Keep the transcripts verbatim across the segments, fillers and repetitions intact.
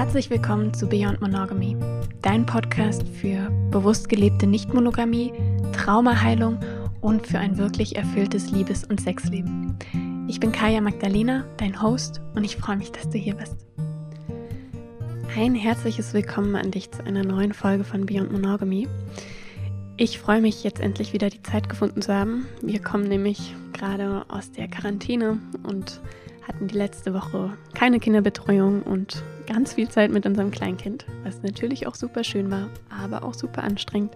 Herzlich willkommen zu Beyond Monogamy, dein Podcast für bewusst gelebte Nichtmonogamie, Traumaheilung und für ein wirklich erfülltes Liebes- und Sexleben. Ich bin Kaya Magdalena, dein Host, und ich freue mich, dass du hier bist. Ein herzliches Willkommen an dich zu einer neuen Folge von Beyond Monogamy. Ich freue mich, jetzt endlich wieder die Zeit gefunden zu haben. Wir kommen nämlich gerade aus der Quarantäne und hatten die letzte Woche keine Kinderbetreuung und ganz viel Zeit mit unserem Kleinkind, was natürlich auch super schön war, aber auch super anstrengend.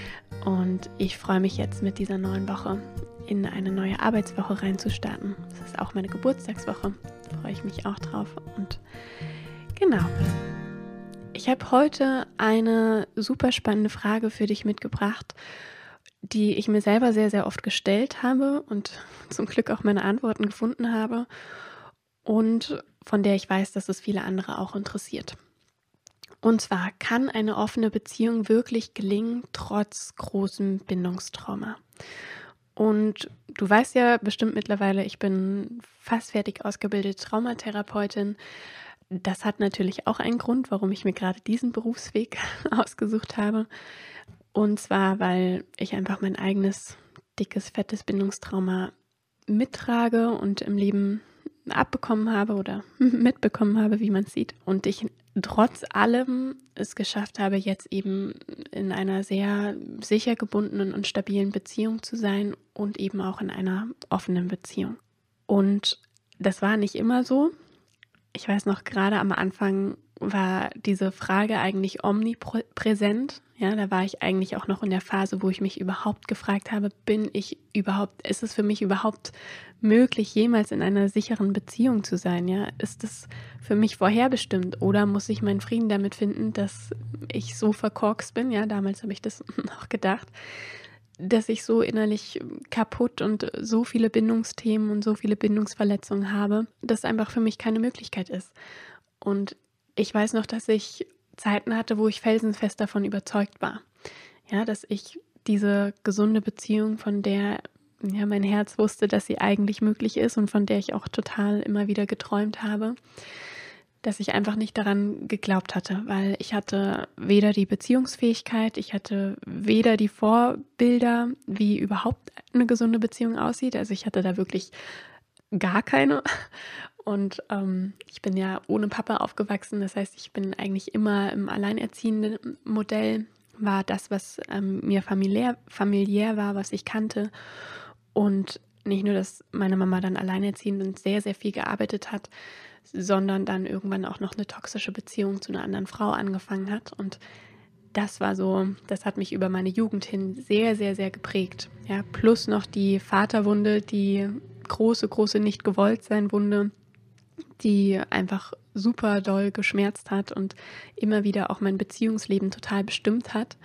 Und ich freue mich jetzt mit dieser neuen Woche in eine neue Arbeitswoche reinzustarten. Das ist auch meine Geburtstagswoche, da freue ich mich auch drauf. Und genau, ich habe heute eine super spannende Frage für dich mitgebracht, die ich mir selber sehr, sehr oft gestellt habe und zum Glück auch meine Antworten gefunden habe. Und von der ich weiß, dass es viele andere auch interessiert. Und zwar, kann eine offene Beziehung wirklich gelingen, trotz großem Bindungstrauma? Und du weißt ja bestimmt mittlerweile, ich bin fast fertig ausgebildete Traumatherapeutin. Das hat natürlich auch einen Grund, warum ich mir gerade diesen Berufsweg ausgesucht habe. Und zwar, weil ich einfach mein eigenes dickes, fettes Bindungstrauma mittrage und im Leben abbekommen habe oder mitbekommen habe, wie man sieht. Und ich trotz allem es geschafft habe, jetzt eben in einer sehr sicher gebundenen und stabilen Beziehung zu sein und eben auch in einer offenen Beziehung. Und das war nicht immer so. Ich weiß noch, gerade am Anfang war diese Frage eigentlich omnipräsent. Ja, da war ich eigentlich auch noch in der Phase, wo ich mich überhaupt gefragt habe, bin ich überhaupt, ist es für mich überhaupt möglich, jemals in einer sicheren Beziehung zu sein? Ja, ist es für mich vorherbestimmt oder muss ich meinen Frieden damit finden, dass ich so verkorkst bin? Ja, damals habe ich das noch gedacht, dass ich so innerlich kaputt und so viele Bindungsthemen und so viele Bindungsverletzungen habe, dass einfach für mich keine Möglichkeit ist. Und ich weiß noch, dass ich Zeiten hatte, wo ich felsenfest davon überzeugt war, ja, dass ich diese gesunde Beziehung, von der ja mein Herz wusste, dass sie eigentlich möglich ist und von der ich auch total immer wieder geträumt habe, dass ich einfach nicht daran geglaubt hatte, weil ich hatte weder die Beziehungsfähigkeit, ich hatte weder die Vorbilder, wie überhaupt eine gesunde Beziehung aussieht. Also ich hatte da wirklich gar keine. Und ähm, ich bin ja ohne Papa aufgewachsen, das heißt, ich bin eigentlich immer im alleinerziehenden Modell, war das, was ähm, mir familiär, familiär war, was ich kannte. Und nicht nur, dass meine Mama dann alleinerziehend und sehr, sehr viel gearbeitet hat, sondern dann irgendwann auch noch eine toxische Beziehung zu einer anderen Frau angefangen hat. Und das war so, das hat mich über meine Jugend hin sehr, sehr, sehr geprägt. Ja, plus noch die Vaterwunde, die große, große Nicht-Gewollt-Sein-Wunde, die einfach super doll geschmerzt hat und immer wieder auch mein Beziehungsleben total bestimmt hat.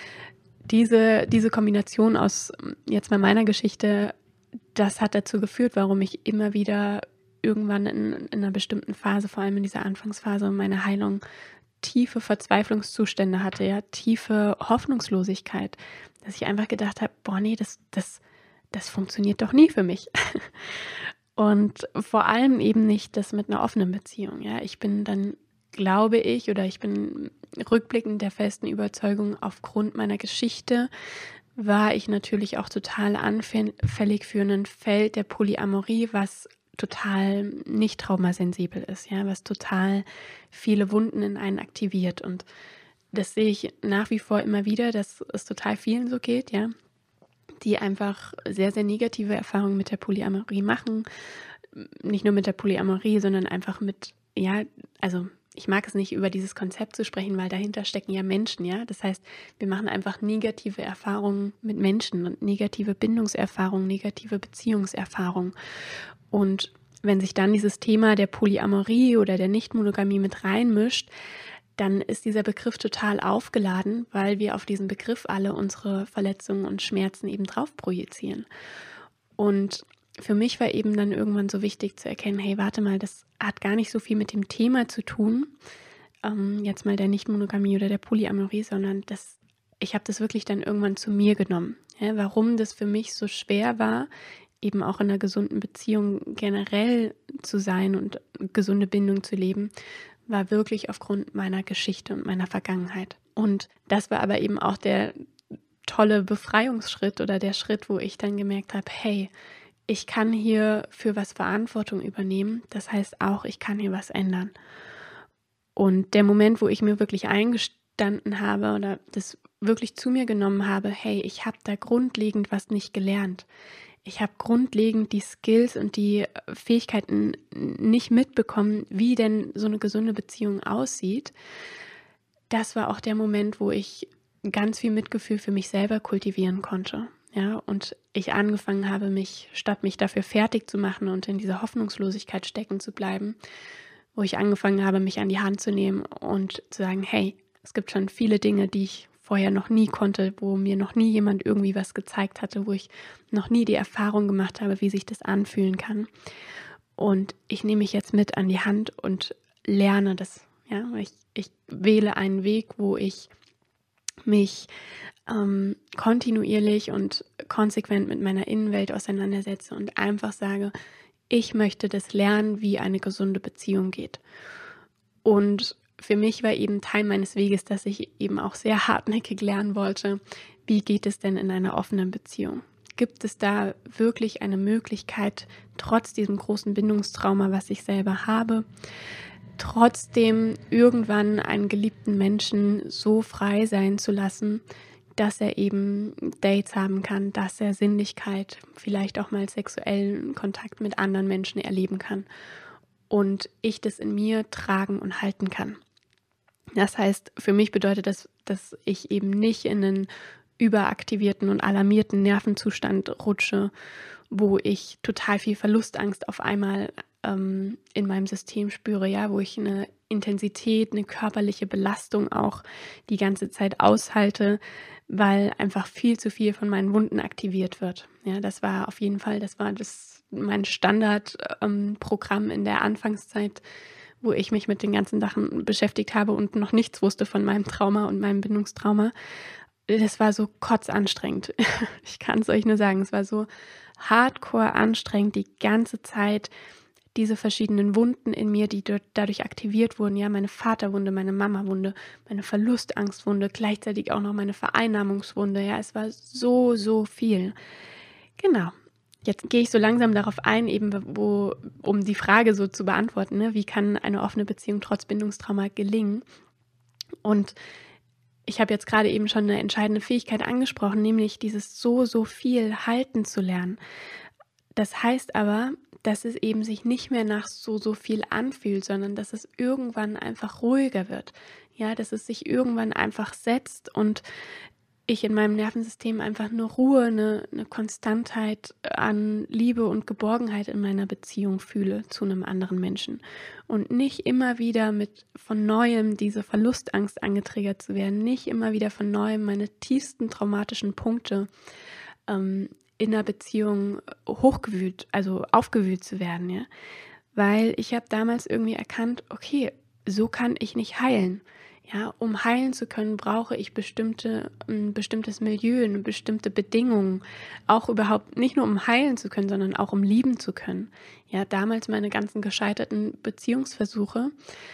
Diese, diese Kombination aus jetzt mal meiner Geschichte, das hat dazu geführt, warum ich immer wieder irgendwann in, in einer bestimmten Phase, vor allem in dieser Anfangsphase meiner Heilung, tiefe Verzweiflungszustände hatte, ja, tiefe Hoffnungslosigkeit, dass ich einfach gedacht habe, boah, nee, das, das, das funktioniert doch nie für mich. Und vor allem eben nicht das mit einer offenen Beziehung. Ja, ich bin dann, glaube ich, oder ich bin rückblickend der festen Überzeugung, aufgrund meiner Geschichte war ich natürlich auch total anfällig für ein Feld der Polyamorie, was total nicht traumasensibel ist, ja, was total viele Wunden in einen aktiviert. Und das sehe ich nach wie vor immer wieder, dass es total vielen so geht, ja, die einfach sehr, sehr negative Erfahrungen mit der Polyamorie machen. Nicht nur mit der Polyamorie, sondern einfach mit, ja, also ich mag es nicht, über dieses Konzept zu sprechen, weil dahinter stecken ja Menschen, ja. Das heißt, wir machen einfach negative Erfahrungen mit Menschen und negative Bindungserfahrungen, negative Beziehungserfahrungen. Und wenn sich dann dieses Thema der Polyamorie oder der Nichtmonogamie mit reinmischt, dann ist dieser Begriff total aufgeladen, weil wir auf diesen Begriff alle unsere Verletzungen und Schmerzen eben drauf projizieren. Und für mich war eben dann irgendwann so wichtig zu erkennen, hey, warte mal, das hat gar nicht so viel mit dem Thema zu tun, ähm, jetzt mal der Nichtmonogamie oder der Polyamorie, sondern das, ich habe das wirklich dann irgendwann zu mir genommen. Ja, warum das für mich so schwer war, eben auch in einer gesunden Beziehung generell zu sein und gesunde Bindung zu leben, war wirklich aufgrund meiner Geschichte und meiner Vergangenheit. Und das war aber eben auch der tolle Befreiungsschritt oder der Schritt, wo ich dann gemerkt habe, hey, ich kann hier für was Verantwortung übernehmen. Das heißt auch, ich kann hier was ändern. Und der Moment, wo ich mir wirklich eingestanden habe oder das wirklich zu mir genommen habe, hey, ich habe da grundlegend was nicht gelernt. Ich habe grundlegend die Skills und die Fähigkeiten nicht mitbekommen, wie denn so eine gesunde Beziehung aussieht. Das war auch der Moment, wo ich ganz viel Mitgefühl für mich selber kultivieren konnte. Ja, und ich angefangen habe, mich, statt mich dafür fertig zu machen und in dieser Hoffnungslosigkeit stecken zu bleiben, wo ich angefangen habe, mich an die Hand zu nehmen und zu sagen, hey, es gibt schon viele Dinge, die ich vorher noch nie konnte, wo mir noch nie jemand irgendwie was gezeigt hatte, wo ich noch nie die Erfahrung gemacht habe, wie sich das anfühlen kann. Und ich nehme mich jetzt mit an die Hand und lerne das. Ja, ich, ich wähle einen Weg, wo ich mich ähm, kontinuierlich und konsequent mit meiner Innenwelt auseinandersetze und einfach sage, ich möchte das lernen, wie eine gesunde Beziehung geht. Und für mich war eben Teil meines Weges, dass ich eben auch sehr hartnäckig lernen wollte, wie geht es denn in einer offenen Beziehung? Gibt es da wirklich eine Möglichkeit, trotz diesem großen Bindungstrauma, was ich selber habe, trotzdem irgendwann einen geliebten Menschen so frei sein zu lassen, dass er eben Dates haben kann, dass er Sinnlichkeit, vielleicht auch mal sexuellen Kontakt mit anderen Menschen erleben kann und ich das in mir tragen und halten kann. Das heißt, für mich bedeutet das, dass ich eben nicht in einen überaktivierten und alarmierten Nervenzustand rutsche, wo ich total viel Verlustangst auf einmal ähm, in meinem System spüre, ja, wo ich eine Intensität, eine körperliche Belastung auch die ganze Zeit aushalte, weil einfach viel zu viel von meinen Wunden aktiviert wird. Ja, das war auf jeden Fall, das war das mein Standardprogramm ähm, in der Anfangszeit, wo ich mich mit den ganzen Sachen beschäftigt habe und noch nichts wusste von meinem Trauma und meinem Bindungstrauma. Das war so kotzanstrengend. Ich kann es euch nur sagen, es war so hardcore anstrengend, die ganze Zeit diese verschiedenen Wunden in mir, die dadurch aktiviert wurden, ja, meine Vaterwunde, meine Mamawunde, meine Verlustangstwunde, gleichzeitig auch noch meine Vereinnahmungswunde, ja, es war so, so viel. Genau. Jetzt gehe ich so langsam darauf ein, eben wo, um die Frage so zu beantworten, ne, wie kann eine offene Beziehung trotz Bindungstrauma gelingen? Und ich habe jetzt gerade eben schon eine entscheidende Fähigkeit angesprochen, nämlich dieses so, so viel halten zu lernen. Das heißt aber, dass es eben sich nicht mehr nach so, so viel anfühlt, sondern dass es irgendwann einfach ruhiger wird. Ja, dass es sich irgendwann einfach setzt und ich in meinem Nervensystem einfach eine Ruhe, eine, eine Konstantheit an Liebe und Geborgenheit in meiner Beziehung fühle zu einem anderen Menschen. Und nicht immer wieder mit von Neuem diese Verlustangst angetriggert zu werden, nicht immer wieder von Neuem meine tiefsten traumatischen Punkte ähm, in der Beziehung hochgewühlt, also aufgewühlt zu werden, ja. Weil ich habe damals irgendwie erkannt, okay, so kann ich nicht heilen. Ja, um heilen zu können, brauche ich bestimmte, ein bestimmtes Milieu, eine bestimmte Bedingungen. Auch überhaupt nicht nur um heilen zu können, sondern auch um lieben zu können. Ja, damals meine ganzen gescheiterten Beziehungsversuche.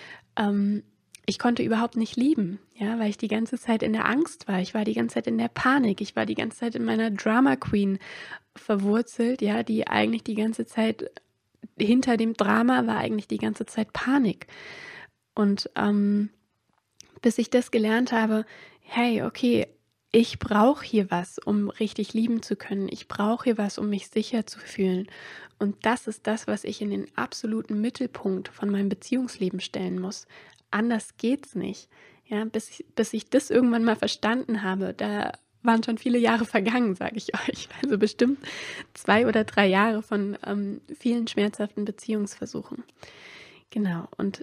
Ähm, ich konnte überhaupt nicht lieben, ja, weil ich die ganze Zeit in der Angst war. Ich war die ganze Zeit in der Panik. Ich war die ganze Zeit in meiner Drama Queen verwurzelt, ja, die eigentlich die ganze Zeit hinter dem Drama war eigentlich die ganze Zeit Panik. Und ähm, bis ich das gelernt habe, hey, okay, ich brauche hier was, um richtig lieben zu können. Ich brauche hier was, um mich sicher zu fühlen. Und das ist das, was ich in den absoluten Mittelpunkt von meinem Beziehungsleben stellen muss. Anders geht's nicht. Ja, bis ich, bis ich das irgendwann mal verstanden habe, da waren schon viele Jahre vergangen, sage ich euch. Also bestimmt zwei oder drei Jahre von ähm, vielen schmerzhaften Beziehungsversuchen. Genau, und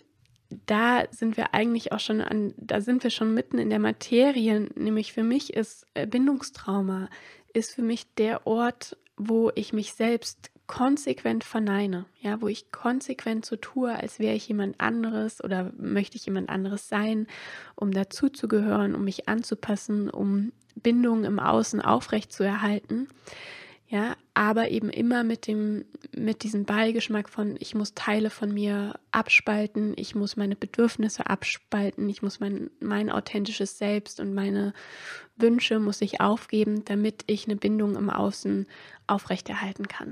da sind wir eigentlich auch schon an, da sind wir schon mitten in der Materie, nämlich für mich ist Bindungstrauma, ist für mich der Ort, wo ich mich selbst konsequent verneine, ja, wo ich konsequent so tue, als wäre ich jemand anderes oder möchte ich jemand anderes sein, um dazuzugehören, um mich anzupassen, um Bindungen im Außen aufrechtzuerhalten. ja, aber eben immer mit dem, mit diesem Beigeschmack von, ich muss Teile von mir abspalten, ich muss meine Bedürfnisse abspalten, ich muss mein, mein authentisches Selbst und meine Wünsche muss ich aufgeben, damit ich eine Bindung im Außen aufrechterhalten kann.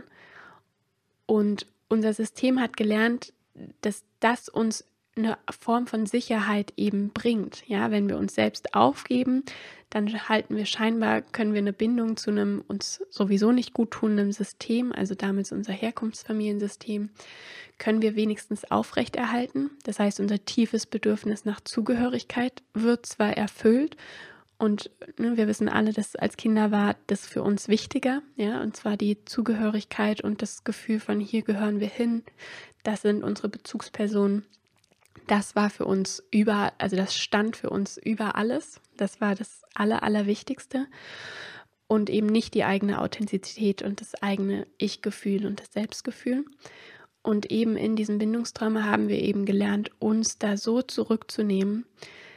Und unser System hat gelernt, dass das uns eine Form von Sicherheit eben bringt. Ja, wenn wir uns selbst aufgeben, dann halten wir scheinbar, können wir eine Bindung zu einem uns sowieso nicht gut tunenden System, also damit unser Herkunftsfamiliensystem, können wir wenigstens aufrechterhalten. Das heißt, unser tiefes Bedürfnis nach Zugehörigkeit wird zwar erfüllt, und ne, wir wissen alle, dass als Kinder war das für uns wichtiger, ja, und zwar die Zugehörigkeit und das Gefühl von, hier gehören wir hin, das sind unsere Bezugspersonen. Das war für uns über, also das stand für uns über alles. Das war das Aller, Allerwichtigste. Und eben nicht die eigene Authentizität und das eigene Ich-Gefühl und das Selbstgefühl. Und eben in diesem Bindungstrauma haben wir eben gelernt, uns da so zurückzunehmen,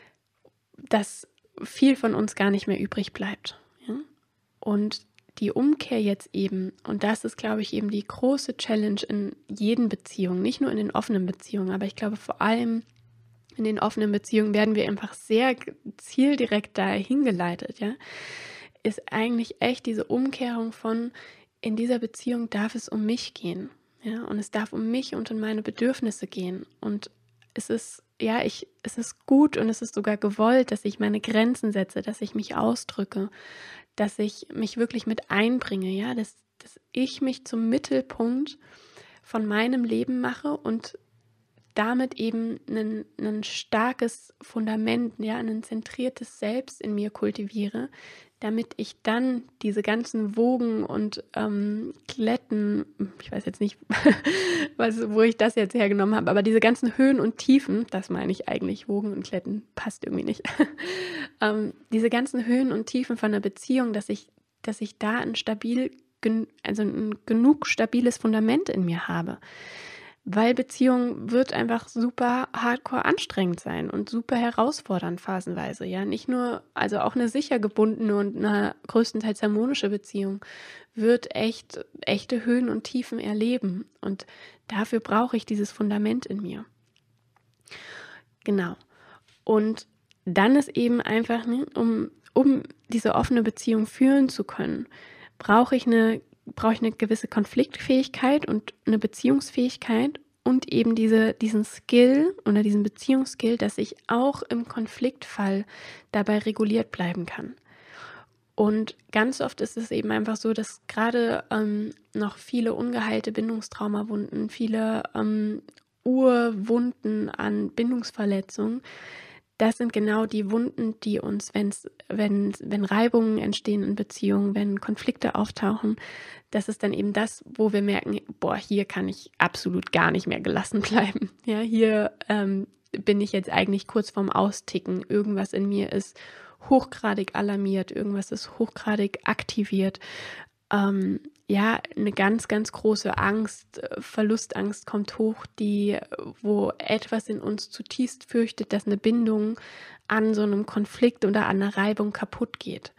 dass viel von uns gar nicht mehr übrig bleibt. Ja? Und die Umkehr jetzt eben, und das ist, glaube ich, eben die große Challenge in jeden Beziehungen, nicht nur in den offenen Beziehungen, aber ich glaube vor allem in den offenen Beziehungen werden wir einfach sehr zieldirekt da hingeleitet, ja, ist eigentlich echt diese Umkehrung von, in dieser Beziehung darf es um mich gehen, ja, und es darf um mich und um meine Bedürfnisse gehen und es ist, ja, ich, es ist gut und es ist sogar gewollt, dass ich meine Grenzen setze, dass ich mich ausdrücke, dass ich mich wirklich mit einbringe, ja, dass, dass ich mich zum Mittelpunkt von meinem Leben mache und damit eben ein, ein starkes Fundament, ja, ein zentriertes Selbst in mir kultiviere, damit ich dann diese ganzen Wogen und ähm, Glätten, ich weiß jetzt nicht, was, wo ich das jetzt hergenommen habe, aber diese ganzen Höhen und Tiefen, das meine ich eigentlich, Wogen und Glätten, passt irgendwie nicht, ähm, diese ganzen Höhen und Tiefen von einer Beziehung, dass ich, dass ich da ein stabil, also ein genug stabiles Fundament in mir habe. Weil Beziehung wird einfach super hardcore anstrengend sein und super herausfordernd phasenweise, ja, nicht nur, also auch eine sicher gebundene und eine größtenteils harmonische Beziehung wird echt, echte Höhen und Tiefen erleben und dafür brauche ich dieses Fundament in mir. Genau. Und dann ist eben einfach, ne, um, um diese offene Beziehung führen zu können, brauche ich eine brauche ich eine gewisse Konfliktfähigkeit und eine Beziehungsfähigkeit und eben diese, diesen Skill oder diesen Beziehungsskill, dass ich auch im Konfliktfall dabei reguliert bleiben kann. Und ganz oft ist es eben einfach so, dass gerade ähm, noch viele ungeheilte Bindungstraumawunden, viele ähm, Urwunden an Bindungsverletzungen, das sind genau die Wunden, die uns, wenn's, wenn, wenn Reibungen entstehen in Beziehungen, wenn Konflikte auftauchen, das ist dann eben das, wo wir merken, boah, hier kann ich absolut gar nicht mehr gelassen bleiben. Ja, hier ähm, bin ich jetzt eigentlich kurz vorm Austicken. Irgendwas in mir ist hochgradig alarmiert, irgendwas ist hochgradig aktiviert. Ähm, ja, eine ganz, ganz große Angst, Verlustangst kommt hoch, die, wo etwas in uns zutiefst fürchtet, dass eine Bindung an so einem Konflikt oder an einer Reibung kaputt geht.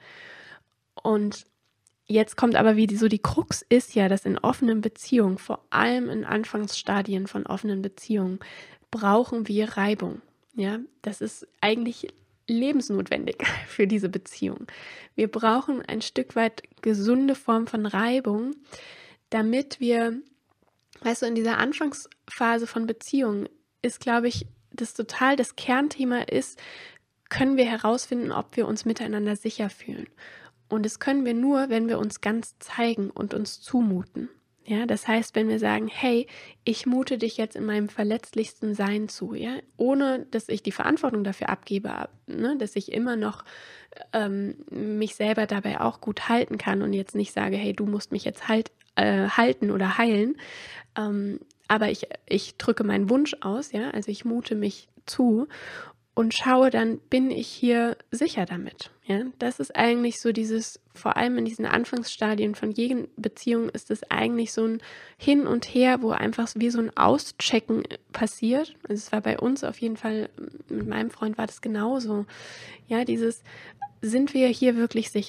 Und jetzt kommt aber, wie die, so die Krux ist ja, dass in offenen Beziehungen, vor allem in Anfangsstadien von offenen Beziehungen, brauchen wir Reibung. Ja, das ist eigentlich lebensnotwendig für diese Beziehung. Wir brauchen ein Stück weit gesunde Form von Reibung, damit wir, weißt du, in dieser Anfangsphase von Beziehungen ist, glaube ich, das total das Kernthema ist, können wir herausfinden, ob wir uns miteinander sicher fühlen. Und das können wir nur, wenn wir uns ganz zeigen und uns zumuten. Ja, das heißt, wenn wir sagen, hey, ich mute dich jetzt in meinem verletzlichsten Sein zu, ja, ohne dass ich die Verantwortung dafür abgebe, ne, dass ich immer noch ähm, mich selber dabei auch gut halten kann und jetzt nicht sage, hey, du musst mich jetzt halt, äh, halten oder heilen, ähm, aber ich, ich drücke meinen Wunsch aus, ja, also ich mute mich zu und schaue, dann bin ich hier sicher damit. Ja, das ist eigentlich so dieses, vor allem in diesen Anfangsstadien von jeder Beziehung ist es eigentlich so ein Hin und Her, wo einfach wie so ein Auschecken passiert. Also es war bei uns auf jeden Fall, mit meinem Freund war das genauso. Ja, dieses, sind wir hier wirklich sicher?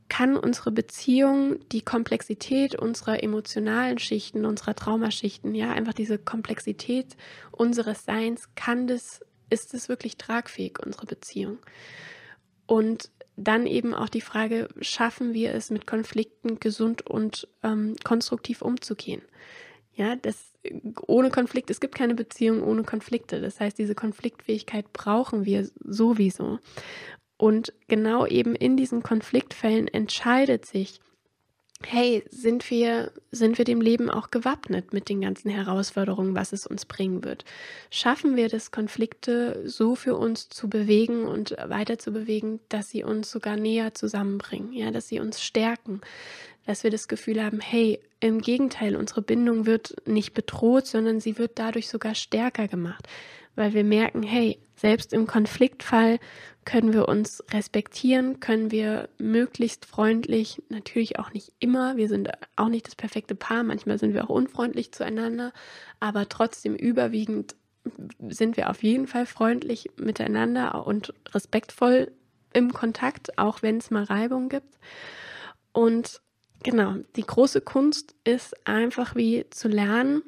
kann unsere Beziehung, die Komplexität unserer emotionalen Schichten, unserer Traumaschichten, ja, einfach diese Komplexität unseres Seins, kann das, ist es wirklich tragfähig, unsere Beziehung? Und dann eben auch die Frage, schaffen wir es, mit Konflikten gesund und ähm, konstruktiv umzugehen? Ja, das ohne Konflikt, es gibt keine Beziehung ohne Konflikte. Das heißt, diese Konfliktfähigkeit brauchen wir sowieso. Und genau eben in diesen Konfliktfällen entscheidet sich, hey, sind wir, sind wir dem Leben auch gewappnet mit den ganzen Herausforderungen, was es uns bringen wird? Schaffen wir das, Konflikte so für uns zu bewegen und weiter zu bewegen, dass sie uns sogar näher zusammenbringen, ja, dass sie uns stärken, dass wir das Gefühl haben, hey, im Gegenteil, unsere Bindung wird nicht bedroht, sondern sie wird dadurch sogar stärker gemacht, weil wir merken, hey, selbst im Konfliktfall können wir uns respektieren, können wir möglichst freundlich, natürlich auch nicht immer, wir sind auch nicht das perfekte Paar, manchmal sind wir auch unfreundlich zueinander, aber trotzdem überwiegend sind wir auf jeden Fall freundlich miteinander und respektvoll im Kontakt, auch wenn es mal Reibung gibt. Und genau, die große Kunst ist einfach wie zu lernen,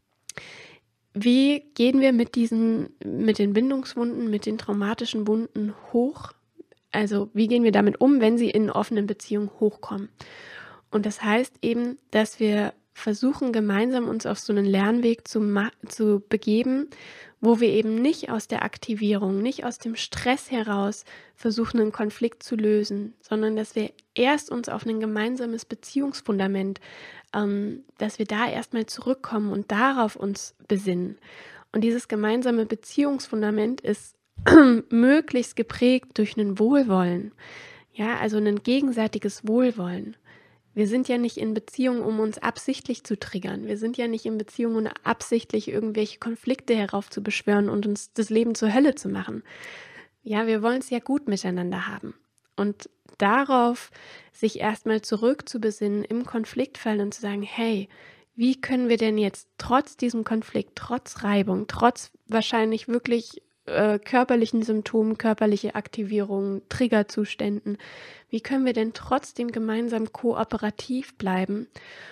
wie gehen wir mit diesen, mit den Bindungswunden, mit den traumatischen Wunden hoch? Also wie gehen wir damit um, wenn sie in offenen Beziehungen hochkommen? Und das heißt eben, dass wir versuchen, gemeinsam uns auf so einen Lernweg zu, ma- zu begeben, wo wir eben nicht aus der Aktivierung, nicht aus dem Stress heraus versuchen, einen Konflikt zu lösen, sondern dass wir erst uns auf ein gemeinsames Beziehungsfundament, ähm, dass wir da erstmal zurückkommen und darauf uns besinnen. Und dieses gemeinsame Beziehungsfundament ist möglichst geprägt durch ein Wohlwollen, ja, also ein gegenseitiges Wohlwollen. Wir sind ja nicht in Beziehung, um uns absichtlich zu triggern. Wir sind ja nicht in Beziehung, um absichtlich irgendwelche Konflikte heraufzubeschwören und uns das Leben zur Hölle zu machen. Ja, wir wollen es ja gut miteinander haben. Und darauf sich erstmal zurückzubesinnen im Konfliktfall und zu sagen, hey, wie können wir denn jetzt trotz diesem Konflikt, trotz Reibung, trotz wahrscheinlich wirklich äh, körperlichen Symptomen, körperliche Aktivierungen, Triggerzuständen, wie können wir denn trotzdem gemeinsam kooperativ bleiben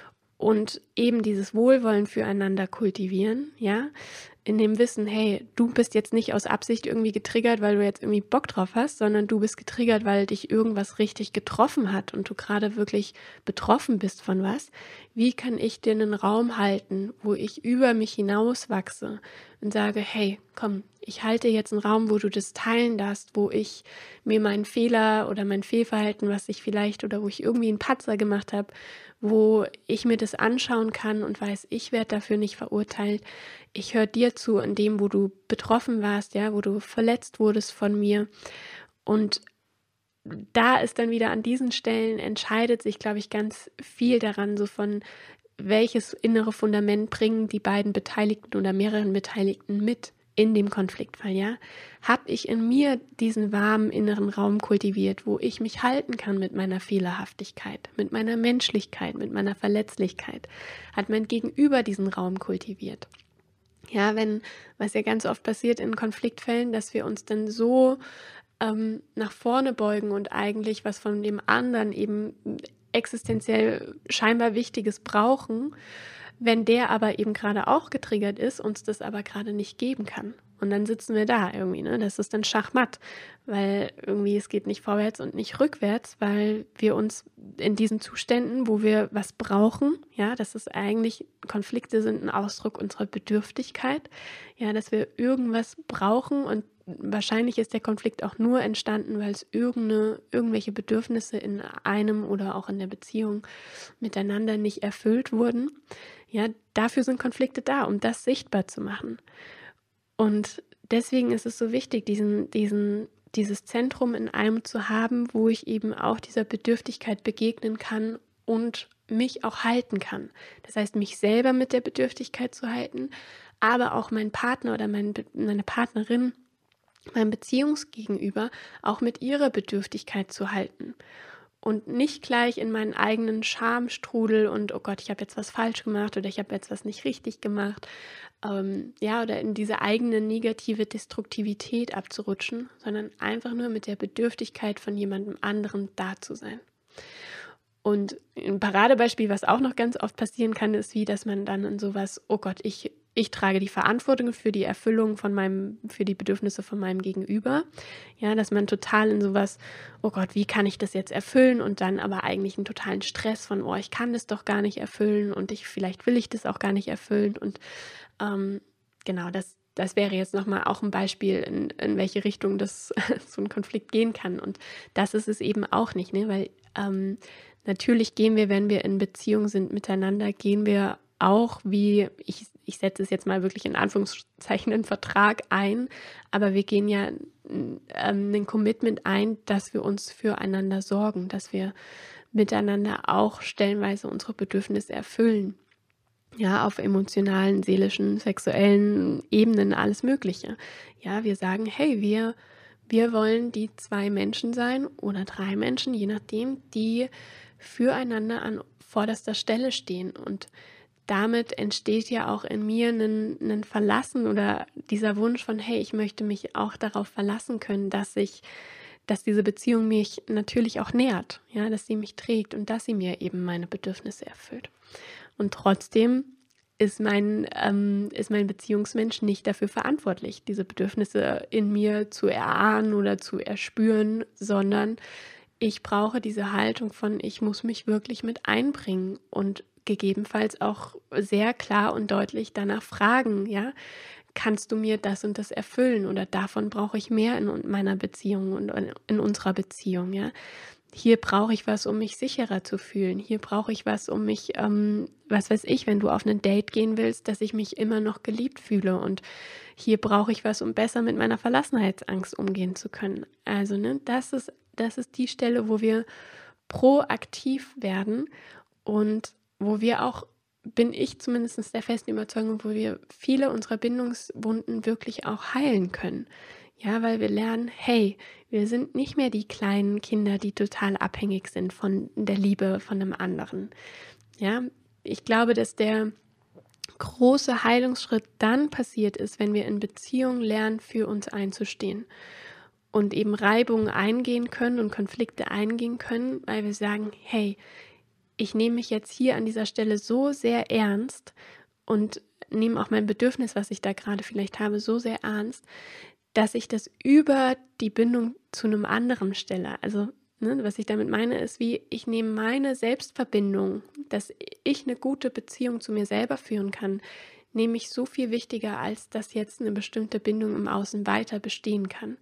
und eben dieses Wohlwollen füreinander kultivieren, ja, in dem Wissen, hey, du bist jetzt nicht aus Absicht irgendwie getriggert, weil du jetzt irgendwie Bock drauf hast, sondern du bist getriggert, weil dich irgendwas richtig getroffen hat und du gerade wirklich betroffen bist von was. Wie kann ich dir einen Raum halten, wo ich über mich hinaus wachse und sage, hey, komm, ich halte jetzt einen Raum, wo du das teilen darfst, wo ich mir meinen Fehler oder mein Fehlverhalten, was ich vielleicht oder wo ich irgendwie einen Patzer gemacht habe, wo ich mir das anschauen kann und weiß, ich werde dafür nicht verurteilt. Ich höre dir zu an dem, wo du betroffen warst, ja, wo du verletzt wurdest von mir. Und da ist dann wieder an diesen Stellen entscheidet sich, glaube ich, ganz viel daran, so von welches innere Fundament bringen die beiden Beteiligten oder mehreren Beteiligten mit in dem Konfliktfall, ja? Habe ich in mir diesen warmen inneren Raum kultiviert, wo ich mich halten kann mit meiner Fehlerhaftigkeit, mit meiner Menschlichkeit, mit meiner Verletzlichkeit? Hat mein Gegenüber diesen Raum kultiviert? Ja, wenn, was ja ganz oft passiert in Konfliktfällen, dass wir uns dann so ähm, nach vorne beugen und eigentlich was von dem anderen eben existenziell scheinbar Wichtiges brauchen, wenn der aber eben gerade auch getriggert ist, uns das aber gerade nicht geben kann. Und dann sitzen wir da irgendwie, ne? Das ist dann Schachmatt, weil irgendwie es geht nicht vorwärts und nicht rückwärts, weil wir uns in diesen Zuständen, wo wir was brauchen, ja, das ist eigentlich, Konflikte sind ein Ausdruck unserer Bedürftigkeit, ja, dass wir irgendwas brauchen und wahrscheinlich ist der Konflikt auch nur entstanden, weil es irgendeine, irgendwelche Bedürfnisse in einem oder auch in der Beziehung miteinander nicht erfüllt wurden. Ja, dafür sind Konflikte da, um das sichtbar zu machen. Und deswegen ist es so wichtig, diesen, diesen, dieses Zentrum in einem zu haben, wo ich eben auch dieser Bedürftigkeit begegnen kann und mich auch halten kann. Das heißt, mich selber mit der Bedürftigkeit zu halten, aber auch meinen Partner oder mein, meine Partnerin, mein Beziehungsgegenüber auch mit ihrer Bedürftigkeit zu halten. Und nicht gleich in meinen eigenen Schamstrudel und oh Gott, ich habe jetzt was falsch gemacht oder ich habe jetzt was nicht richtig gemacht, ähm, ja, oder in diese eigene negative Destruktivität abzurutschen, sondern einfach nur mit der Bedürftigkeit von jemandem anderen da zu sein. Und ein Paradebeispiel, was auch noch ganz oft passieren kann, ist wie, dass man dann in sowas, oh Gott, ich ich trage die Verantwortung für die Erfüllung von meinem für die Bedürfnisse von meinem Gegenüber. Ja, dass man total in sowas, oh Gott, wie kann ich das jetzt erfüllen? Und dann aber eigentlich einen totalen Stress von, oh, ich kann das doch gar nicht erfüllen und ich vielleicht will ich das auch gar nicht erfüllen. Und ähm, genau, das das wäre jetzt nochmal auch ein Beispiel, in in welche Richtung das so ein Konflikt gehen kann. Und das ist es eben auch nicht, ne? Weil, ähm, natürlich gehen wir, wenn wir in Beziehung sind miteinander, gehen wir auch wie ich ich setze es jetzt mal wirklich in Anführungszeichen, 'nen Vertrag ein, aber wir gehen ja n ähm, 'nen Commitment ein, dass wir uns füreinander sorgen, dass wir miteinander auch stellenweise unsere Bedürfnisse erfüllen. Ja, auf emotionalen, seelischen, sexuellen Ebenen, alles Mögliche. Ja, wir sagen: „Hey, wir wir wollen die zwei Menschen sein oder drei Menschen, je nachdem, die füreinander an vorderster Stelle stehen." Und damit entsteht ja auch in mir ein 'nen Verlassen oder dieser Wunsch von: „Hey, ich möchte mich auch darauf verlassen können, dass ich dass diese Beziehung mich natürlich auch nährt, ja, dass sie mich trägt und dass sie mir eben meine Bedürfnisse erfüllt." Und trotzdem ist mein ähm, ist mein Beziehungsmensch nicht dafür verantwortlich, diese Bedürfnisse in mir zu erahnen oder zu erspüren, sondern ich brauche diese Haltung von: Ich muss mich wirklich mit einbringen und gegebenenfalls auch sehr klar und deutlich danach fragen, ja: „Kannst du mir das und das erfüllen oder davon brauche ich mehr in un meiner Beziehung und in in unserer Beziehung, ja? Hier brauche ich was, um mich sicherer zu fühlen. Hier brauche ich was, um mich, ähm, was weiß ich, wenn du auf ein Date gehen willst, dass ich mich immer noch geliebt fühle. Und hier brauche ich was, um besser mit meiner Verlassenheitsangst umgehen zu können." Also, ne, das ist das ist die Stelle, wo wir proaktiv werden und wo wir auch, bin ich zumindest der festen Überzeugung, wo wir viele unserer Bindungswunden wirklich auch heilen können. Ja, weil wir lernen, hey, wir sind nicht mehr die kleinen Kinder, die total abhängig sind von der Liebe von einem anderen. Ja, ich glaube, dass der große Heilungsschritt dann passiert ist, wenn wir in Beziehung lernen, für uns einzustehen und eben Reibungen eingehen können und Konflikte eingehen können, weil wir sagen, hey, ich nehme mich jetzt hier an dieser Stelle so sehr ernst und nehme auch mein Bedürfnis, was ich da gerade vielleicht habe, so sehr ernst, dass ich das über die Bindung zu einem anderen stelle. Also, ne, was ich damit meine, ist wie, ich nehme meine Selbstverbindung, dass ich eine gute Beziehung zu mir selber führen kann, nehme ich so viel wichtiger, als dass jetzt eine bestimmte Bindung im Außen weiter bestehen kann.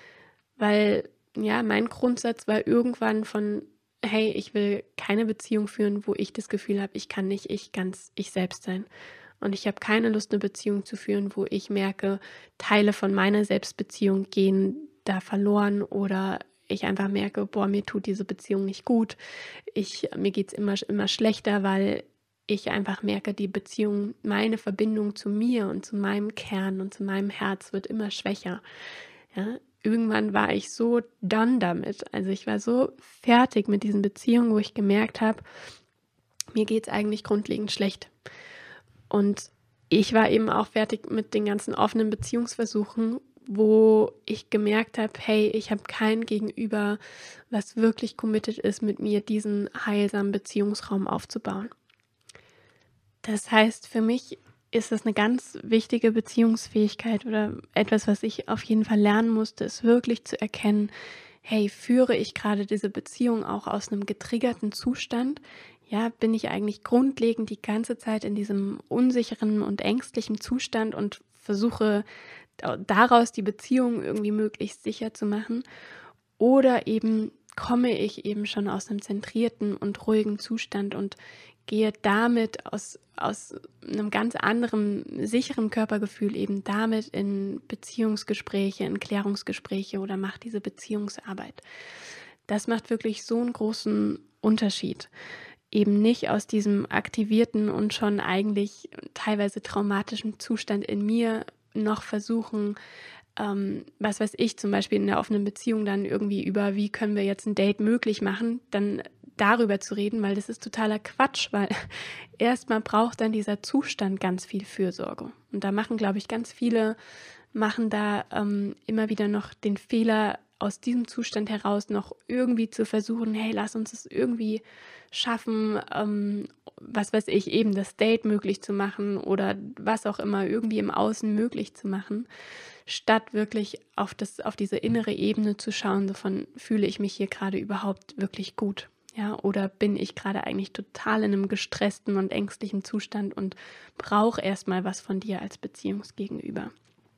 Weil, ja, mein Grundsatz war irgendwann von: „Hey, ich will keine Beziehung führen, wo ich das Gefühl habe, ich kann nicht ich ganz ich selbst sein." Und ich habe keine Lust, eine Beziehung zu führen, wo ich merke, Teile von meiner Selbstbeziehung gehen da verloren oder ich einfach merke: „Boah, mir tut diese Beziehung nicht gut. Ich mir geht's immer immer schlechter", weil ich einfach merke, die Beziehung, meine Verbindung zu mir und zu meinem Kern und zu meinem Herz wird immer schwächer. Ja, irgendwann war ich so done damit. Also, ich war so fertig mit diesen Beziehungen, wo ich gemerkt habe, mir geht's eigentlich grundlegend schlecht. Und ich war eben auch fertig mit den ganzen offenen Beziehungsversuchen, wo ich gemerkt habe, hey, ich habe kein Gegenüber, was wirklich committed ist, mit mir diesen heilsamen Beziehungsraum aufzubauen. Das heißt, für mich ist das eine ganz wichtige Beziehungsfähigkeit oder etwas, was ich auf jeden Fall lernen musste, ist wirklich zu erkennen, hey, führe ich gerade diese Beziehung auch aus einem getriggerten Zustand? Ja, bin ich eigentlich grundlegend die ganze Zeit in diesem unsicheren und ängstlichen Zustand und versuche da daraus die Beziehung irgendwie möglichst sicher zu machen? Oder eben komme ich eben schon aus einem zentrierten und ruhigen Zustand und gehe damit aus aus 'nem ganz anderen sicheren Körpergefühl eben damit in Beziehungsgespräche, in Klärungsgespräche oder mache diese Beziehungsarbeit. Das macht wirklich so einen großen Unterschied. Eben nicht aus diesem aktivierten und schon eigentlich teilweise traumatischen Zustand in mir noch versuchen, ähm, was weiß ich, zum Beispiel in der offenen Beziehung dann irgendwie über, wie können wir jetzt ein Date möglich machen, dann darüber zu reden, weil das ist totaler Quatsch, weil erstmal braucht dann dieser Zustand ganz viel Fürsorge. Und da machen, glaube ich, ganz viele machen da ähm, immer wieder noch den Fehler, aus diesem Zustand heraus noch irgendwie zu versuchen, hey, lass uns es irgendwie schaffen, ähm, was weiß ich, eben das Date möglich zu machen oder was auch immer irgendwie im Außen möglich zu machen, statt wirklich auf das, auf diese innere Ebene zu schauen, so von, fühle ich mich hier gerade überhaupt wirklich gut? Ja, oder bin ich gerade eigentlich total in einem gestressten und ängstlichen Zustand und brauche erstmal was von dir als Beziehungsgegenüber?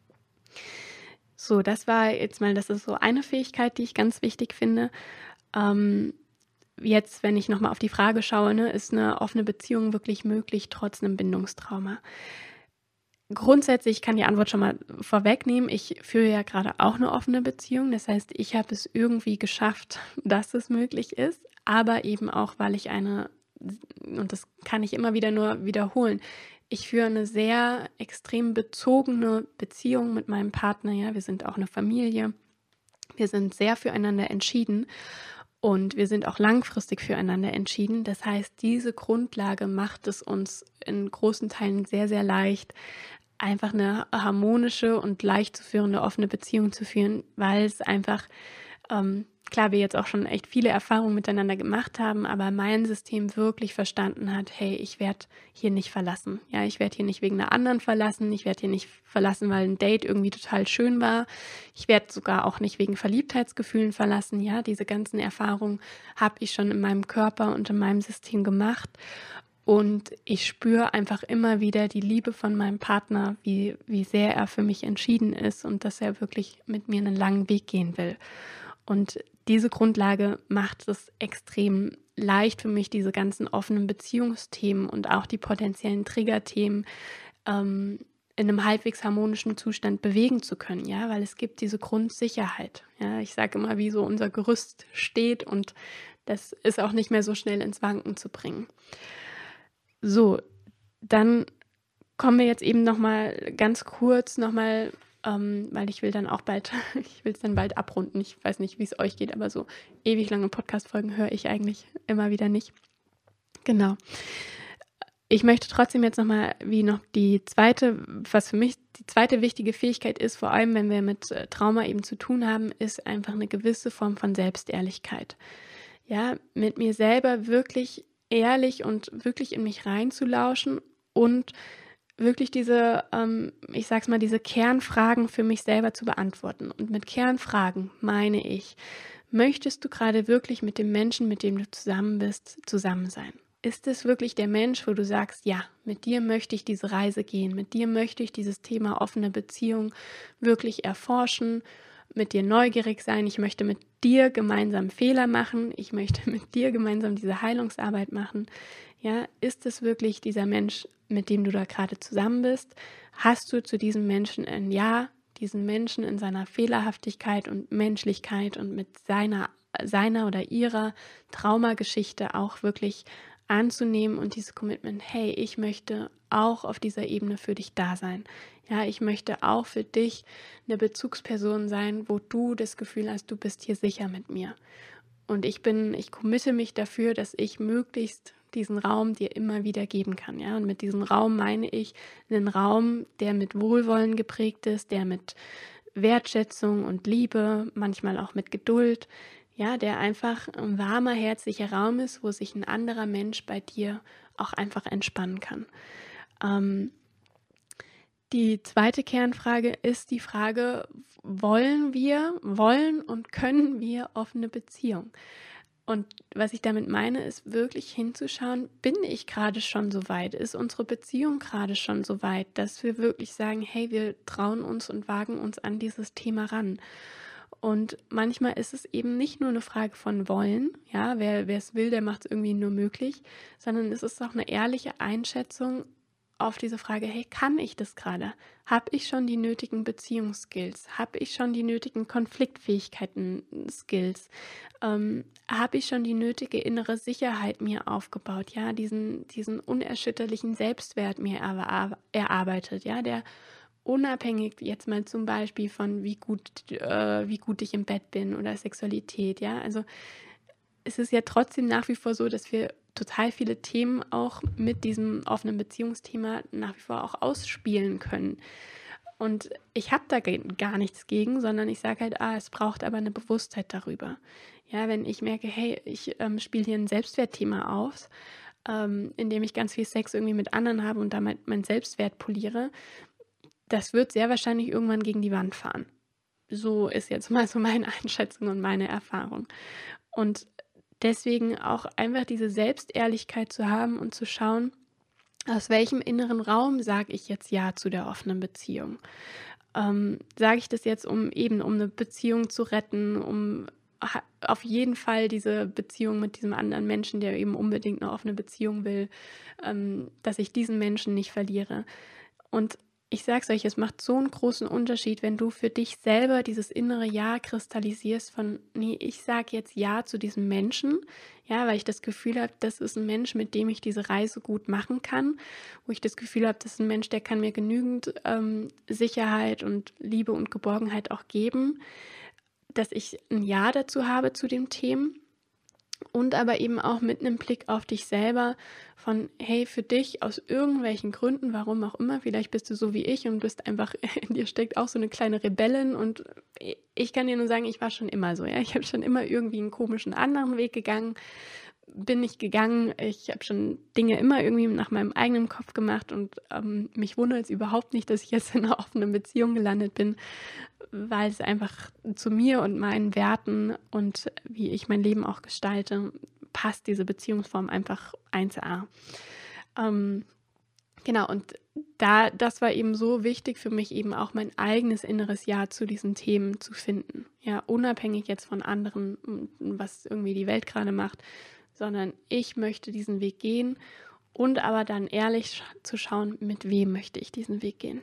So, das war jetzt mal, das ist so eine Fähigkeit, die ich ganz wichtig finde. Ähm, jetzt, wenn ich nochmal auf die Frage schaue, ne, ist eine offene Beziehung wirklich möglich trotz einem Bindungstrauma? Grundsätzlich, ich kann die Antwort schon mal vorwegnehmen. Ich führe ja gerade auch eine offene Beziehung. Das heißt, ich habe es irgendwie geschafft, dass es möglich ist, aber eben auch, weil ich eine, und das kann ich immer wieder nur wiederholen, ich führe eine sehr extrem bezogene Beziehung mit meinem Partner. Ja, wir sind auch eine Familie. Wir sind sehr füreinander entschieden und wir sind auch langfristig füreinander entschieden. Das heißt, diese Grundlage macht es uns in großen Teilen sehr, sehr leicht, einfach eine harmonische und leicht zu führende offene Beziehung zu führen, weil es einfach, ähm, klar, wir jetzt auch schon echt viele Erfahrungen miteinander gemacht haben, aber mein System wirklich verstanden hat, hey, ich werde hier nicht verlassen. Ja, ich werde hier nicht wegen einer anderen verlassen, ich werde hier nicht verlassen, weil ein Date irgendwie total schön war. Ich werde sogar auch nicht wegen Verliebtheitsgefühlen verlassen. Ja, diese ganzen Erfahrungen habe ich schon in meinem Körper und in meinem System gemacht. Und ich spüre einfach immer wieder die Liebe von meinem Partner, wie, wie sehr er für mich entschieden ist und dass er wirklich mit mir einen langen Weg gehen will. Und diese Grundlage macht es extrem leicht für mich, diese ganzen offenen Beziehungsthemen und auch die potenziellen Triggerthemen ähm, in einem halbwegs harmonischen Zustand bewegen zu können, ja, weil es gibt diese Grundsicherheit. Ja, ich sage immer, wie so unser Gerüst steht und das ist auch nicht mehr so schnell ins Wanken zu bringen. So, dann kommen wir jetzt eben nochmal ganz kurz nochmal, ähm, weil ich will dann auch bald, ich will es dann bald abrunden. Ich weiß nicht, wie es euch geht, aber so ewig lange Podcast-Folgen höre ich eigentlich immer wieder nicht. Genau. Ich möchte trotzdem jetzt nochmal, wie noch die zweite, was für mich die zweite wichtige Fähigkeit ist, vor allem wenn wir mit äh, Trauma eben zu tun haben, ist einfach eine gewisse Form von Selbstehrlichkeit. Ja, mit mir selber wirklich ehrlich und wirklich in mich reinzulauschen und wirklich diese, ähm, ich sag's mal, diese Kernfragen für mich selber zu beantworten. Und mit Kernfragen meine ich, möchtest du gerade wirklich mit dem Menschen, mit dem du zusammen bist, zusammen sein? Ist es wirklich der Mensch, wo du sagst, ja, mit dir möchte ich diese Reise gehen, mit dir möchte ich dieses Thema offene Beziehung wirklich erforschen, mit dir neugierig sein, ich möchte mit dir gemeinsam Fehler machen, ich möchte mit dir gemeinsam diese Heilungsarbeit machen. Ja, ist es wirklich dieser Mensch, mit dem du da gerade zusammen bist? Hast du zu diesem Menschen ein Ja, diesen Menschen in seiner Fehlerhaftigkeit und Menschlichkeit und mit seiner, seiner oder ihrer Traumageschichte auch wirklich anzunehmen und dieses Commitment, hey, ich möchte auch auf dieser Ebene für dich da sein. Ja, ich möchte auch für dich eine Bezugsperson sein, wo du das Gefühl hast, du bist hier sicher mit mir. Und ich bin, ich committe mich dafür, dass ich möglichst diesen Raum dir immer wieder geben kann. Ja? Und mit diesem Raum meine ich einen Raum, der mit Wohlwollen geprägt ist, der mit Wertschätzung und Liebe, manchmal auch mit Geduld, ja, der einfach ein warmer, herzlicher Raum ist, wo sich ein anderer Mensch bei dir auch einfach entspannen kann. Ähm, die zweite Kernfrage ist die Frage, wollen wir, wollen und können wir offene Beziehung? Und was ich damit meine, ist wirklich hinzuschauen, bin ich gerade schon so weit? Ist unsere Beziehung gerade schon so weit, dass wir wirklich sagen, hey, wir trauen uns und wagen uns an dieses Thema ran? Und manchmal ist es eben nicht nur eine Frage von wollen, ja, wer es will, der macht es irgendwie nur möglich, sondern es ist auch eine ehrliche Einschätzung auf diese Frage, hey, kann ich das gerade? Habe ich schon die nötigen Beziehungsskills? Habe ich schon die nötigen Konfliktfähigkeiten-Skills? Ähm, habe ich schon die nötige innere Sicherheit mir aufgebaut? Ja, diesen, diesen unerschütterlichen Selbstwert mir erar- erarbeitet, ja, der unabhängig jetzt mal zum Beispiel von wie gut, äh, wie gut ich im Bett bin oder Sexualität, ja, also es ist ja trotzdem nach wie vor so, dass wir total viele Themen auch mit diesem offenen Beziehungsthema nach wie vor auch ausspielen können. Und ich habe da ge- gar nichts gegen, sondern ich sage halt, ah, es braucht aber eine Bewusstheit darüber. Ja, wenn ich merke, hey, ich ähm, spiele hier ein Selbstwertthema auf, ähm, indem ich ganz viel Sex irgendwie mit anderen habe und damit mein Selbstwert poliere, das wird sehr wahrscheinlich irgendwann gegen die Wand fahren. So ist jetzt mal so meine Einschätzung und meine Erfahrung. Und deswegen auch einfach diese Selbstehrlichkeit zu haben und zu schauen, aus welchem inneren Raum sage ich jetzt Ja zu der offenen Beziehung? Ähm, sage ich das jetzt, um eben um eine Beziehung zu retten, um ha auf jeden Fall diese Beziehung mit diesem anderen Menschen, der eben unbedingt eine offene Beziehung will, ähm, dass ich diesen Menschen nicht verliere. Und ich sage es euch, es macht so einen großen Unterschied, wenn du für dich selber dieses innere Ja kristallisierst von: „Ne, ich sage jetzt Ja zu diesem Menschen, ja, weil ich das Gefühl habe, das ist ein Mensch, mit dem ich diese Reise gut machen kann, wo ich das Gefühl habe, das ist ein Mensch, der kann mir genügend, ähm, Sicherheit und Liebe und Geborgenheit auch geben, dass ich ein Ja dazu habe zu den Themen." Und aber eben auch mit einem Blick auf dich selber von: Hey, für dich aus irgendwelchen Gründen, warum auch immer, vielleicht bist du so wie ich und bist einfach in dir steckt auch so eine kleine Rebellin und ich kann dir nur sagen, ich war schon immer so, ja. Ich habe schon immer irgendwie einen komischen anderen Weg gegangen bin ich gegangen. Ich habe schon Dinge immer irgendwie nach meinem eigenen Kopf gemacht und, ähm, mich wundert es überhaupt nicht, dass ich jetzt in 'ner offenen Beziehung gelandet bin, weil es einfach zu mir und meinen Werten und wie ich mein Leben auch gestalte, passt diese Beziehungsform einfach eins a. Ähm, genau, und da das war eben so wichtig für mich, eben auch mein eigenes inneres Ja zu diesen Themen zu finden. Ja, unabhängig jetzt von anderen, und was irgendwie die Welt gerade macht, sondern ich möchte diesen Weg gehen und aber dann ehrlich sch zu schauen, mit wem möchte ich diesen Weg gehen.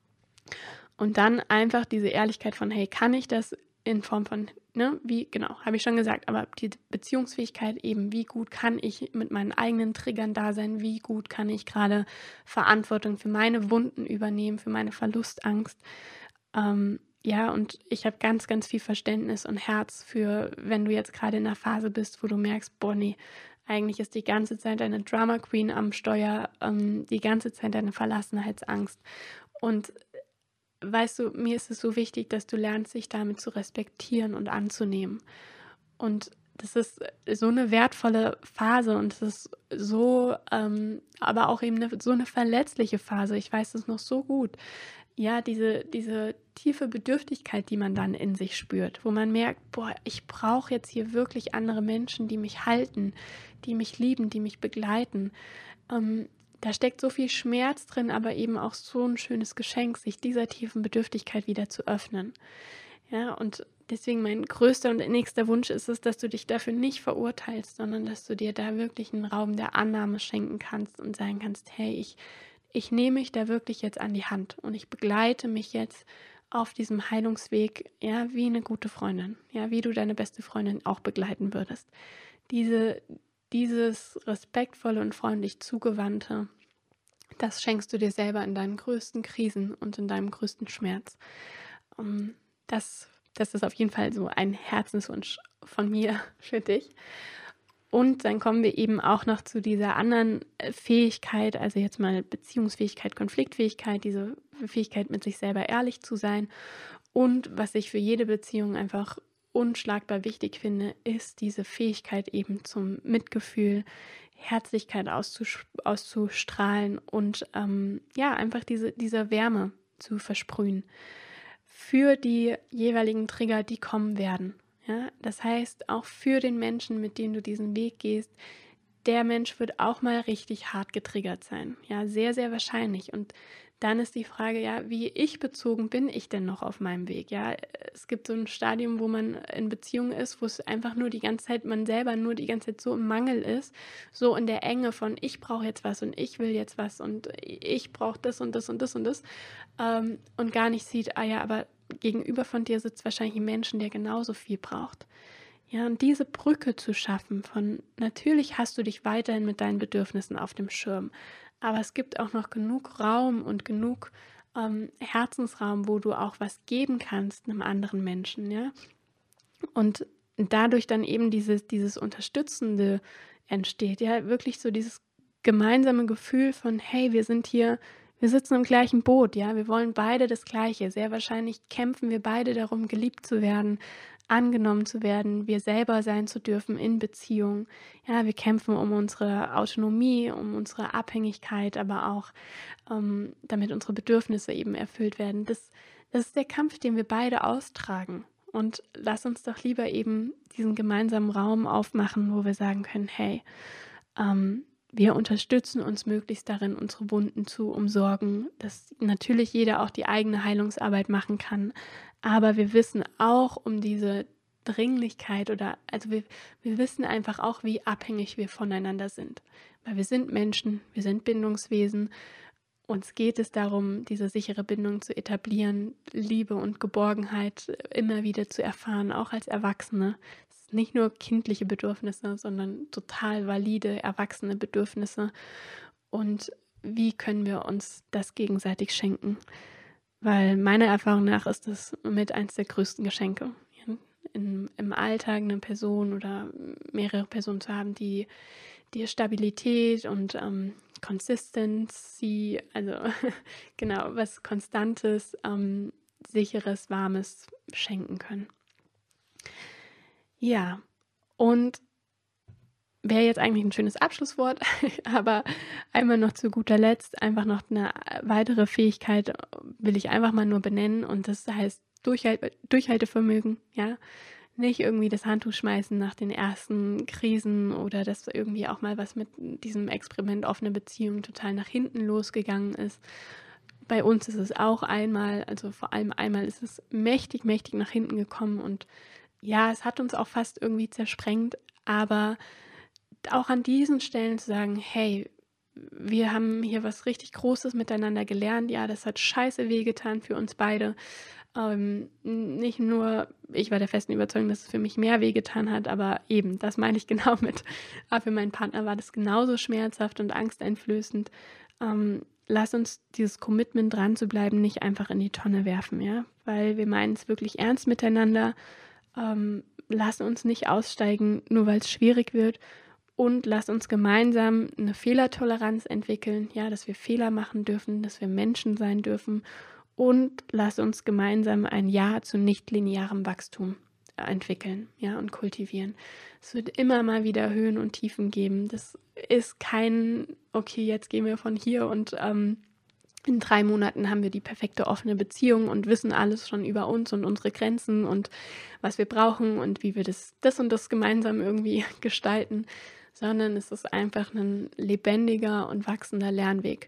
Und dann einfach diese Ehrlichkeit von: „Hey, kann ich das in Form von", ne, wie genau, habe ich schon gesagt, aber die Beziehungsfähigkeit eben, wie gut kann ich mit meinen eigenen Triggern da sein? Wie gut kann ich gerade Verantwortung für meine Wunden übernehmen, für meine Verlustangst? Ähm, ja, und ich habe ganz, ganz viel Verständnis und Herz für, wenn du jetzt gerade in 'ner Phase bist, wo du merkst: „Boah, ne, eigentlich ist die ganze Zeit deine Drama Queen am Steuer, ähm, die ganze Zeit deine Verlassenheitsangst." Und weißt du, mir ist es so wichtig, dass du lernst, dich damit zu respektieren und anzunehmen. Und das ist so eine wertvolle Phase und es ist so, ähm aber auch eben 'ne so eine verletzliche Phase. Ich weiß das noch so gut. Ja, diese diese tiefe Bedürftigkeit, die man dann in sich spürt, wo man merkt: „Boah, ich brauche jetzt hier wirklich andere Menschen, die mich halten, die mich lieben, die mich begleiten." Ähm, Da steckt so viel Schmerz drin, aber eben auch so ein schönes Geschenk, sich dieser tiefen Bedürftigkeit wieder zu öffnen. Ja, und deswegen mein größter und innigster Wunsch ist es, dass du dich dafür nicht verurteilst, sondern dass du dir da wirklich einen Raum der Annahme schenken kannst und sagen kannst: „Hey, ich ich nehme mich da wirklich jetzt an die Hand und ich begleite mich jetzt auf diesem Heilungsweg, ja, wie eine gute Freundin, ja, wie du deine beste Freundin auch begleiten würdest." Diese dieses respektvolle und freundlich Zugewandte, das schenkst du dir selber in deinen größten Krisen und in deinem größten Schmerz. Ähm, das das ist auf jeden Fall so ein Herzenswunsch von mir für dich. Und dann kommen wir eben auch noch zu dieser anderen, äh, Fähigkeit, also jetzt mal Beziehungsfähigkeit, Konfliktfähigkeit, diese Fähigkeit, mit sich selber ehrlich zu sein. Und was ich für jede Beziehung einfach unschlagbar wichtig finde, ist diese Fähigkeit eben zum Mitgefühl, Herzlichkeit auszusch auszustrahlen und, ähm, ja, einfach diese diese Wärme zu versprühen für die jeweiligen Trigger, die kommen werden. Ja, das heißt, auch für den Menschen, mit dem du diesen Weg gehst, der Mensch wird auch mal richtig hart getriggert sein. Ja, sehr, sehr wahrscheinlich. Und dann ist die Frage, ja, wie ich bezogen bin ich denn noch auf meinem Weg? Ja, es gibt so ein Stadium, wo man in Beziehung ist, wo es einfach nur die ganze Zeit, man selber nur die ganze Zeit so im Mangel ist, so in der Enge von ich brauche jetzt was und ich will jetzt was und ich brauche das und das und das und das, ähm, und gar nicht sieht, ah ja, aber gegenüber von dir sitzt wahrscheinlich ein Menschen, der genauso viel braucht. Ja, und diese Brücke zu schaffen von natürlich hast du dich weiterhin mit deinen Bedürfnissen auf dem Schirm, aber es gibt auch noch genug Raum und genug, ähm, Herzensraum, wo du auch was geben kannst einem anderen Menschen, ja? Und dadurch dann eben dieses dieses Unterstützende entsteht, ja, wirklich so dieses gemeinsame Gefühl von: „Hey, wir sind hier wir sitzen im gleichen Boot, ja, wir wollen beide das Gleiche. Sehr wahrscheinlich kämpfen wir beide darum, geliebt zu werden, angenommen zu werden, wir selber sein zu dürfen in Beziehung. Ja, wir kämpfen um unsere Autonomie, um unsere Abhängigkeit, aber auch ähm, damit unsere Bedürfnisse eben erfüllt werden. Das, das ist der Kampf, den wir beide austragen. Und lass uns doch lieber eben diesen gemeinsamen Raum aufmachen, wo wir sagen können, hey, ähm, wir unterstützen uns möglichst darin, unsere Wunden zu umsorgen, dass natürlich jeder auch die eigene Heilungsarbeit machen kann. Aber wir wissen auch um diese Dringlichkeit oder, also wir, wir wissen einfach auch, wie abhängig wir voneinander sind. Weil wir sind Menschen, wir sind Bindungswesen. Uns geht es darum, diese sichere Bindung zu etablieren, Liebe und Geborgenheit immer wieder zu erfahren, auch als Erwachsene. Es sind nicht nur kindliche Bedürfnisse, sondern total valide, erwachsene Bedürfnisse. Und wie können wir uns das gegenseitig schenken? Weil meiner Erfahrung nach ist das mit eins der größten Geschenke. In, im Alltag eine Person oder mehrere Personen zu haben, die dir Stabilität und ähm, Consistency, also genau, was Konstantes, ähm, Sicheres, Warmes schenken können. Ja, und wäre jetzt eigentlich ein schönes Abschlusswort, aber einmal noch zu guter Letzt, einfach noch eine weitere Fähigkeit will ich einfach mal nur benennen und das heißt Durchhalt- Durchhaltevermögen, ja. Nicht irgendwie das Handtuch schmeißen nach den ersten Krisen oder dass irgendwie auch mal was mit diesem Experiment offene Beziehung total nach hinten losgegangen ist. Bei uns ist es auch einmal, also vor allem einmal ist es mächtig, mächtig nach hinten gekommen und ja, es hat uns auch fast irgendwie zersprengt, aber auch an diesen Stellen zu sagen, hey, wir haben hier was richtig Großes miteinander gelernt, ja, das hat scheiße wehgetan für uns beide. Ähm, nicht nur, ich war der festen Überzeugung, dass es für mich mehr wehgetan hat, aber eben, das meine ich genau mit. Aber für meinen Partner war das genauso schmerzhaft und angsteinflößend. Ähm, lass uns dieses Commitment dran zu bleiben nicht einfach in die Tonne werfen, ja, weil wir meinen es wirklich ernst miteinander. Ähm, lass uns nicht aussteigen, nur weil es schwierig wird. Und lass uns gemeinsam eine Fehlertoleranz entwickeln, ja, dass wir Fehler machen dürfen, dass wir Menschen sein dürfen. Und lass uns gemeinsam ein Ja zu nichtlinearem Wachstum entwickeln, ja, und kultivieren. Es wird immer mal wieder Höhen und Tiefen geben. Das ist kein, okay, jetzt gehen wir von hier und ähm, in drei Monaten haben wir die perfekte offene Beziehung und wissen alles schon über uns und unsere Grenzen und was wir brauchen und wie wir das, das und das gemeinsam irgendwie gestalten, sondern es ist einfach ein lebendiger und wachsender Lernweg,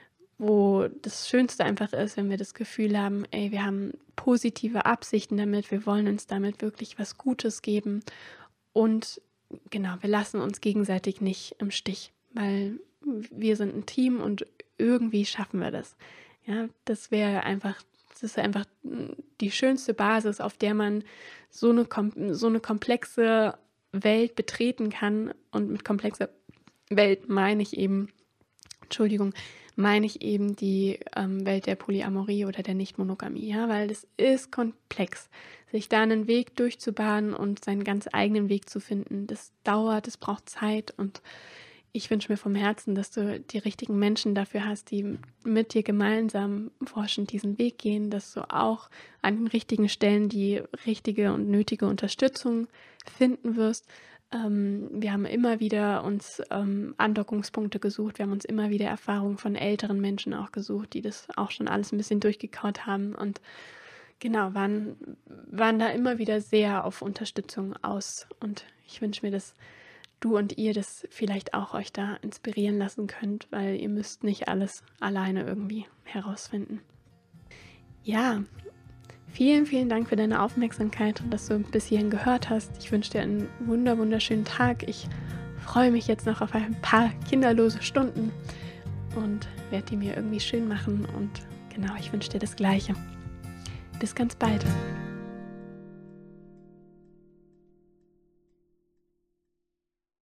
wo das Schönste einfach ist, wenn wir das Gefühl haben, ey, wir haben positive Absichten damit, wir wollen uns damit wirklich was Gutes geben und genau, wir lassen uns gegenseitig nicht im Stich, weil wir sind ein Team und irgendwie schaffen wir das. Ja, das wäre einfach, das ist einfach die schönste Basis, auf der man so eine, so eine komplexe Welt betreten kann und mit komplexer Welt meine ich eben, Entschuldigung, meine ich eben die ähm, Welt der Polyamorie oder der Nichtmonogamie, ja, weil das ist komplex. Sich da einen Weg durchzubahnen und seinen ganz eigenen Weg zu finden, das dauert, das braucht Zeit und ich wünsche mir vom Herzen, dass du die richtigen Menschen dafür hast, die mit dir gemeinsam forschend diesen Weg gehen, dass du auch an den richtigen Stellen die richtige und nötige Unterstützung finden wirst. Ähm, wir haben immer wieder uns ähm, Andockungspunkte gesucht, wir haben uns immer wieder Erfahrungen von älteren Menschen auch gesucht, die das auch schon alles ein bisschen durchgekaut haben und genau, waren, waren da immer wieder sehr auf Unterstützung aus und ich wünsche mir, dass du und ihr das vielleicht auch euch da inspirieren lassen könnt, weil ihr müsst nicht alles alleine irgendwie herausfinden. Ja, vielen, vielen Dank für deine Aufmerksamkeit und dass du bis hierhin gehört hast. Ich wünsche dir einen wunder, wunderschönen Tag. Ich freue mich jetzt noch auf ein paar kinderlose Stunden und werde die mir irgendwie schön machen und genau, ich wünsche dir das Gleiche. Bis ganz bald.